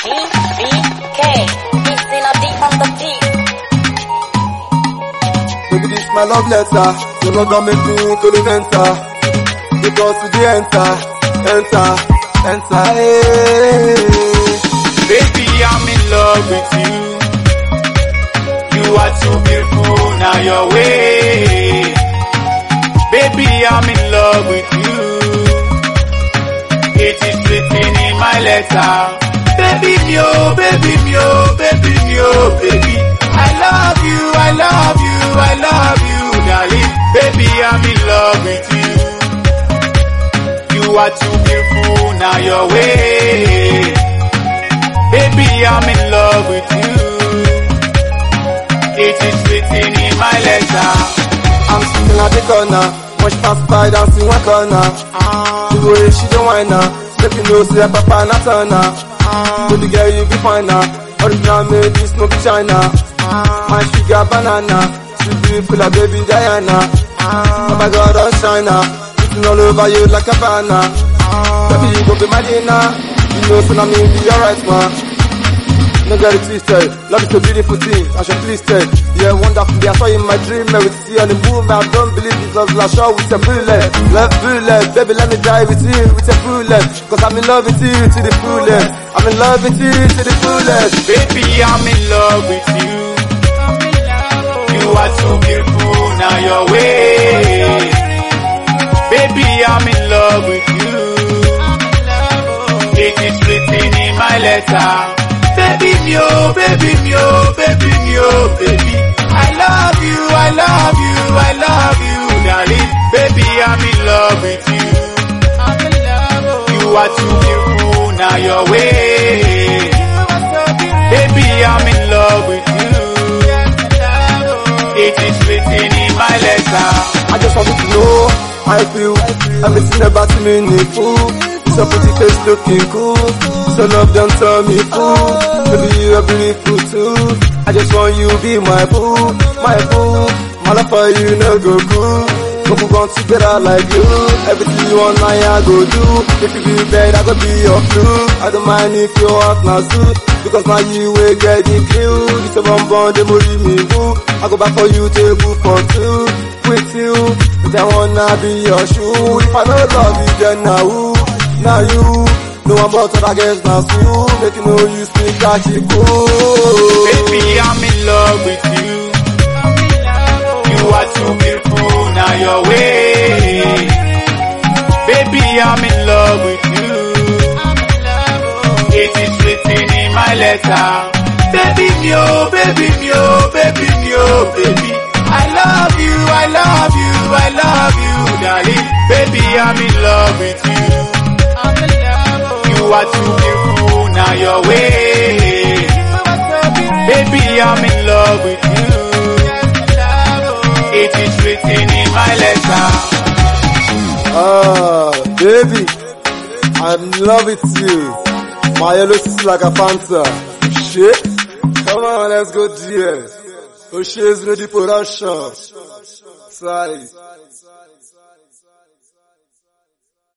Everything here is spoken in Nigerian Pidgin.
BBK, mixing a beat on the beat. Baby, this my love letter. You not gonna make me to the enter. Because to the enter. Hey. Baby, I'm in love with you. You are too beautiful, now your way. Baby, I'm in love with you. It is written in my letter. Baby, mio, baby, mio, baby, mio, baby. I love you, I love you, I love you, darling. Baby, I'm in love with you. You are too beautiful, now your way. Baby, I'm in love with you. It is written in my letter. I'm sitting at the corner. Much pass by dancing one corner. The way she don't whine now. Make you know say her papa not turn her. Baby girl you be fine now. Original made this no be China. My sugar banana. Sweet beautiful like baby Diana. Papa God don't shine now. Sitting all over you like a banana. Baby you go be my dinner. You know so now me be your right man. No get it twisted, love is a beautiful thing, I should please tell. Yeah, wonderful, I saw you in my dream, I will see on the move, I don't believe this love will show with a bullet. Love bullet, baby let me die with you, with a bullet. Cause I'm in love with you to the fullest. I'm in love with you to the fullest. Baby, I'm in love with you. You are too beautiful, now your way. Baby, I'm in love with you. It is written in my letter. Baby mio, baby mio, baby mio, baby. I love you, I love you, I love you, darling. Baby, I'm in love with you. You are too beautiful, now your way. Baby, I'm in love with you. It is written in my letter. I just want you to know how I feel. Everything about you meaningful. So pretty face looking cool. So love don't tell me fool. Baby you are beautiful too. I just want you be my boo, my boo. My love for you no go cool. Go move on together like you. Everything you want I go do. If you be bad I go be your crew. I don't mind if you want my suit. Because now you will get the clue. It's a bonbon they worry me boo. I go back for you table for two. With you, but I wanna be your shoe. If I don't love you then now who? Now you know I'm about to against my soul. Make you know you speak like you cool. Baby, I'm in love with you. You are too beautiful, now your way. Baby, I'm in love with you. It is written in my letter. Baby mio, baby mio, baby mio, baby. I love you, I love you, I love you, darling. Baby, I'm in love with you. You are too beautiful, now your way. Baby, I'm in love with you. It is written in my letter. Baby, I'm in love with you. My yellow is like a panther. Shit, come on, let's go there. Oh, she's ready for that shot. Sorry.